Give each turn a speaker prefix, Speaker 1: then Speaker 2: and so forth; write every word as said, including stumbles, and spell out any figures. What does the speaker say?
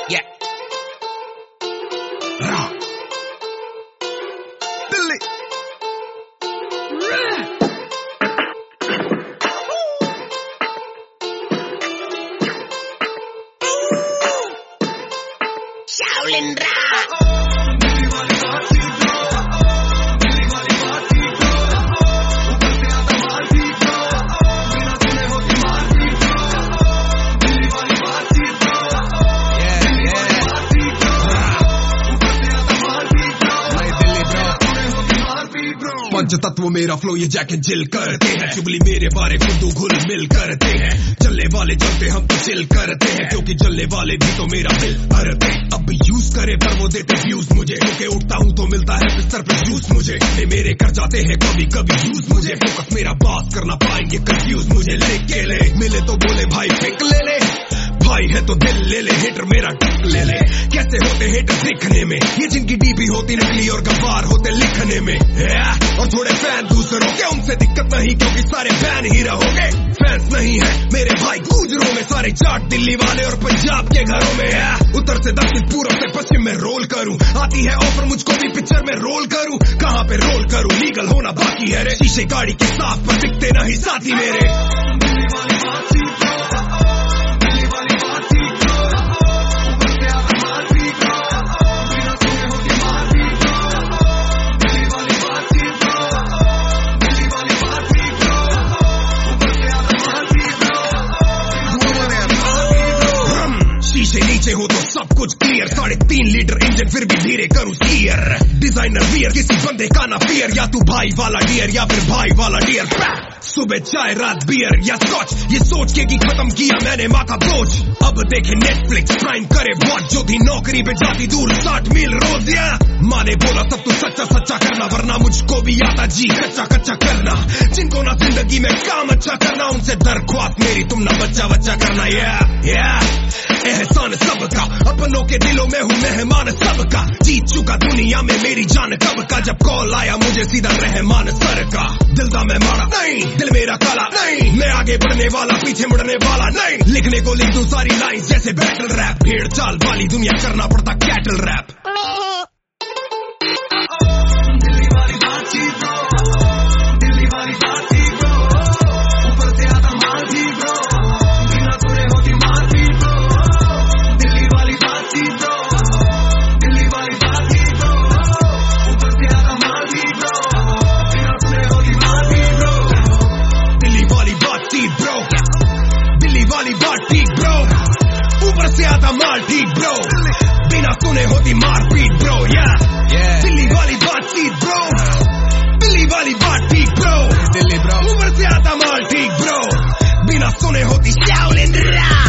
Speaker 1: Yeah. Rock. Billy. Shaolin Rock. पंच तत्व मेरा flow ये जैक एंड जिल करते हैं, चुगली मेरे बारे फुद्दू घुल मिल करते हैं। चलने वाले चलते हम तो चिल करते हैं, क्योंकि चलने वाले भी तो मेरा बिल भरते। अब यूज करे पर वो देते व्यूज मुझे, क्योंकि उठता हूँ तो मिलता है बिस्तर पे जूस मुझे। ये मेरे कर जाते हैं कभी कभी यूज मुझे, फोकस मेरा बात करना पाएंगे कंफ्यूज मुझे। लेके ले मिले तो बोले भाई फेंक ले ले, भाई है तो दिल ले ले, हेटर मेरा टक ले ले। कैसे होते हेटर दिखने में, ये जिनकी डीपी होती नकली और गवार होते लिखने में। और थोड़े फैन दूसरों के, उनसे दिक्कत नहीं क्योंकि सारे फैन ही रहोगे। फैंस नहीं है मेरे भाई गुजरों में, सारे जाट दिल्ली वाले और पंजाब के घरों में। उत्तर से दक्षिण पूर्व से पश्चिम में रोल करूं, आती है ऑफर मुझको भी पिक्चर में रोल करूं। कहां पे रोल करूं, लीगल होना बाकी है रे। शीशे गाड़ी के साफ पर दिखते नहीं साथी मेरे। नीचे हो तो सब कुछ क्लियर, साढ़े तीन लीटर इंजन फिर भी धीरे करूं स्टीयर। डिजाइनर वियर किसी बंदे का ना फियर, या तू भाई वाला डियर या फिर भाई वाला डियर। सुबह चाय रात बियर या स्कॉच, ये सोच के कि खत्म किया मैंने माँ का बोझ। अब देखे नेटफ्लिक्स प्राइम करे वॉच, जो थी नौकरी पे जाती दूर साठ मील रोज। या माँ ने बोला सब तू सच्चा सच्चा करना, वरना मुझको भी आता जी कच्चा कच्चा करना। जिनको ना जिंदगी में काम अच्छा करना, उनसे दरख्वास्त मेरी तुम ना बच्चा बच्चा करना। या या एहसान सबका, अपनों के दिलों में हूँ मेहमान सबका। जीत चुका दुनिया में मेरी जान कब का, जब कॉल आया मुझे सीधा रहमान सर का। दिल दा मैं मारा नहीं, दिल मेरा काला नहीं, मैं आगे बढ़ने वाला पीछे मुड़ने वाला नहीं। लिखने को लिख दूं सारी लाइन जैसे बैटल रैप, भेड़ चाल वाली दुनिया करना पड़ता कैटल रैप। दिल्ली वाली बातचीत ब्रो, दिल्ली वाली बातचीत ब्रो, ऊपर से आता माल भी ब्रो, बिना सुने होती मार भी ब्रो। दिल्ली वाली बातचीत ब्रो, दिल्ली वाली बातचीत ब्रो, ऊपर से आता माल भी ब्रो, बिना सुने होती मार भी ब्रो। दिल्ली वाली बातचीत ब्रो, दिल्ली वाली बातचीत ब्रो, ऊपर से आता माल ठीक ब्रो, बिना सुने होती मारपीट ब्रो। या दिल्ली वाली बातचीत ब्रो, दिल्ली वाली बात ठीक ब्रो, दिल्ली ब्रो, ऊपर से आता माल ठीक ब्रो, बिना सुने होती शाओलिन रॉक।